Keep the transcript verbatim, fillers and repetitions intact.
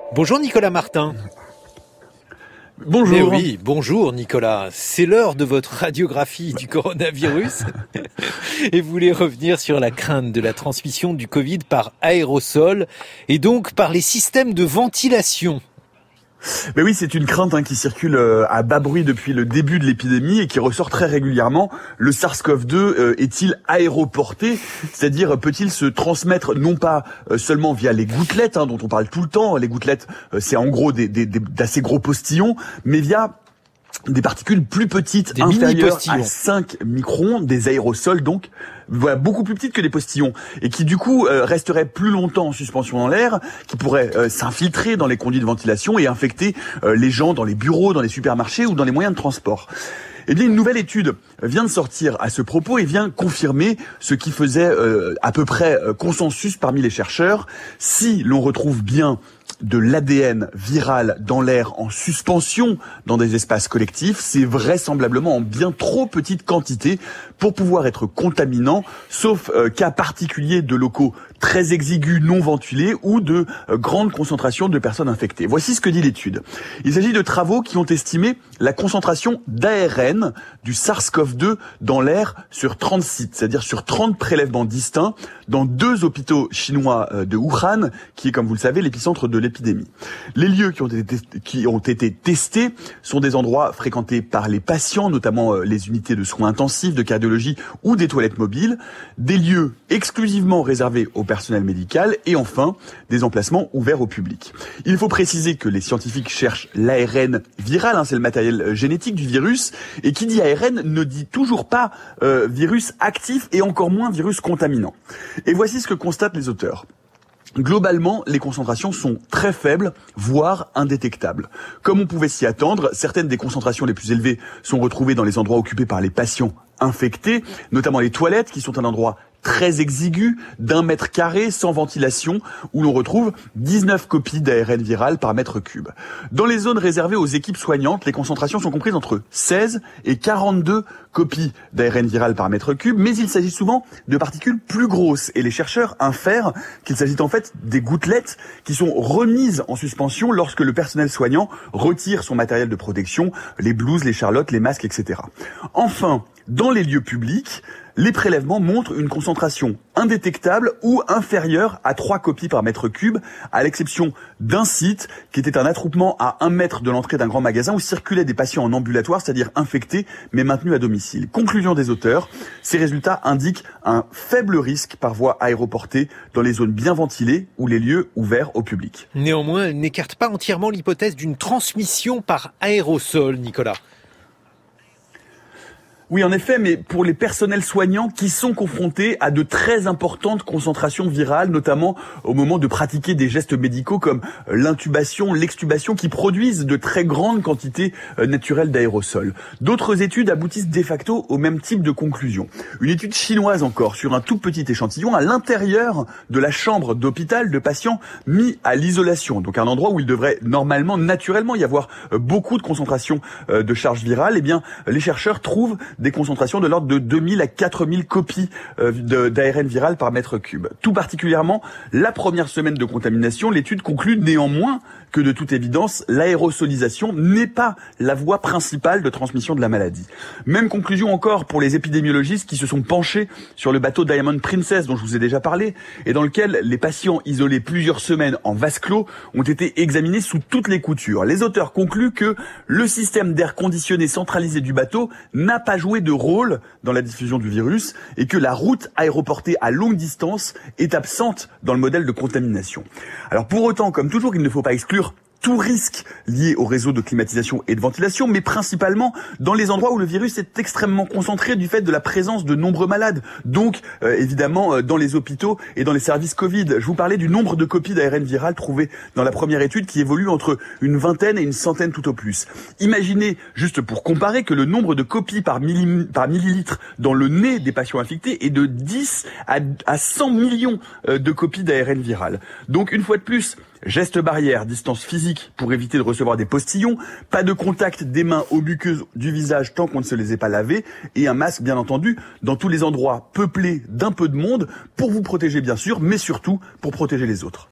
Bonjour Nicolas Martin. Bonjour. Mais oui, bonjour Nicolas. C'est l'heure de votre radiographie du coronavirus. Et vous voulez revenir sur la crainte de la transmission du Covid par aérosol et donc par les systèmes de ventilation. Ben oui, c'est une crainte hein, qui circule euh, à bas bruit depuis le début de l'épidémie et qui ressort très régulièrement. Le SARS-CoV deux euh, est-il aéroporté ? C'est-à-dire, peut-il se transmettre non pas euh, seulement via les gouttelettes, hein, dont on parle tout le temps, les gouttelettes, euh, c'est en gros des, des, des, d'assez gros postillons, mais via des particules plus petites, des inférieures à cinq microns, des aérosols donc, voilà, beaucoup plus petites que les postillons, et qui du coup euh, resteraient plus longtemps en suspension dans l'air, qui pourraient euh, s'infiltrer dans les conduits de ventilation et infecter euh, les gens dans les bureaux, dans les supermarchés ou dans les moyens de transport. Eh bien, une nouvelle étude vient de sortir à ce propos et vient confirmer ce qui faisait euh, à peu près euh, consensus parmi les chercheurs. Si l'on retrouve bien de l'A D N viral dans l'air en suspension dans des espaces collectifs, c'est vraisemblablement en bien trop petite quantité pour pouvoir être contaminant, sauf euh, cas particuliers de locaux très exigus non ventilés ou de euh, grandes concentrations de personnes infectées. Voici ce que dit l'étude. Il s'agit de travaux qui ont estimé la concentration d'A R N du SARS-CoV deux dans l'air sur trente sites, c'est-à-dire sur trente prélèvements distincts dans deux hôpitaux chinois de Wuhan, qui est, comme vous le savez, l'épicentre de l'épidémie. Les lieux qui ont été, qui ont été testés sont des endroits fréquentés par les patients, notamment les unités de soins intensifs, de cardiologie ou des toilettes mobiles, des lieux exclusivement réservés au personnel médical et enfin des emplacements ouverts au public. Il faut préciser que les scientifiques cherchent l'A R N viral, hein, c'est le matériel génétique du virus, et qui dit A R N ne dit toujours pas euh, virus actif et encore moins virus contaminant. Et voici ce que constatent les auteurs. Globalement, les concentrations sont très faibles, voire indétectables. Comme on pouvait s'y attendre, certaines des concentrations les plus élevées sont retrouvées dans les endroits occupés par les patients infectés, notamment les toilettes, qui sont un endroit très exigu, d'un mètre carré, sans ventilation, où l'on retrouve dix-neuf copies d'A R N viral par mètre cube. Dans les zones réservées aux équipes soignantes, les concentrations sont comprises entre seize et quarante-deux copies d'A R N viral par mètre cube, mais il s'agit souvent de particules plus grosses, et les chercheurs infèrent qu'il s'agit en fait des gouttelettes qui sont remises en suspension lorsque le personnel soignant retire son matériel de protection, les blouses, les charlottes, les masques, et cetera. Enfin, dans les lieux publics, les prélèvements montrent une concentration indétectable ou inférieure à trois copies par mètre cube, à l'exception d'un site qui était un attroupement à un mètre de l'entrée d'un grand magasin où circulaient des patients en ambulatoire, c'est-à-dire infectés mais maintenus à domicile. Conclusion des auteurs, ces résultats indiquent un faible risque par voie aéroportée dans les zones bien ventilées ou les lieux ouverts au public. Néanmoins, elle n'écarte pas entièrement l'hypothèse d'une transmission par aérosol, Nicolas. Oui, en effet, mais pour les personnels soignants qui sont confrontés à de très importantes concentrations virales, notamment au moment de pratiquer des gestes médicaux comme l'intubation, l'extubation, qui produisent de très grandes quantités naturelles d'aérosols. D'autres études aboutissent de facto au même type de conclusion. Une étude chinoise encore, sur un tout petit échantillon, à l'intérieur de la chambre d'hôpital de patients mis à l'isolation, donc un endroit où il devrait normalement, naturellement y avoir beaucoup de concentration de charges virales, eh bien, les chercheurs trouvent des concentrations de l'ordre de deux mille à quatre mille copies euh, d'A R N viral par mètre cube. Tout particulièrement, la première semaine de contamination, l'étude conclut néanmoins que de toute évidence, l'aérosolisation n'est pas la voie principale de transmission de la maladie. Même conclusion encore pour les épidémiologistes qui se sont penchés sur le bateau Diamond Princess dont je vous ai déjà parlé et dans lequel les patients isolés plusieurs semaines en vase clos ont été examinés sous toutes les coutures. Les auteurs concluent que le système d'air conditionné centralisé du bateau n'a pas joué de rôle dans la diffusion du virus et que la route aéroportée à longue distance est absente dans le modèle de contamination. Alors pour autant, comme toujours, il ne faut pas exclure tout risque lié au réseau de climatisation et de ventilation, mais principalement dans les endroits où le virus est extrêmement concentré du fait de la présence de nombreux malades. Donc, euh, évidemment, euh, dans les hôpitaux et dans les services Covid. Je vous parlais du nombre de copies d'A R N viral trouvées dans la première étude qui évolue entre une vingtaine et une centaine tout au plus. Imaginez, juste pour comparer, que le nombre de copies par, milli, par millilitre dans le nez des patients infectés est de dix à cent millions de copies d'A R N viral. Donc, une fois de plus, gestes barrières, distance physique pour éviter de recevoir des postillons, pas de contact des mains aux muqueuses du visage tant qu'on ne se les ait pas lavées, et un masque bien entendu dans tous les endroits peuplés d'un peu de monde pour vous protéger bien sûr, mais surtout pour protéger les autres.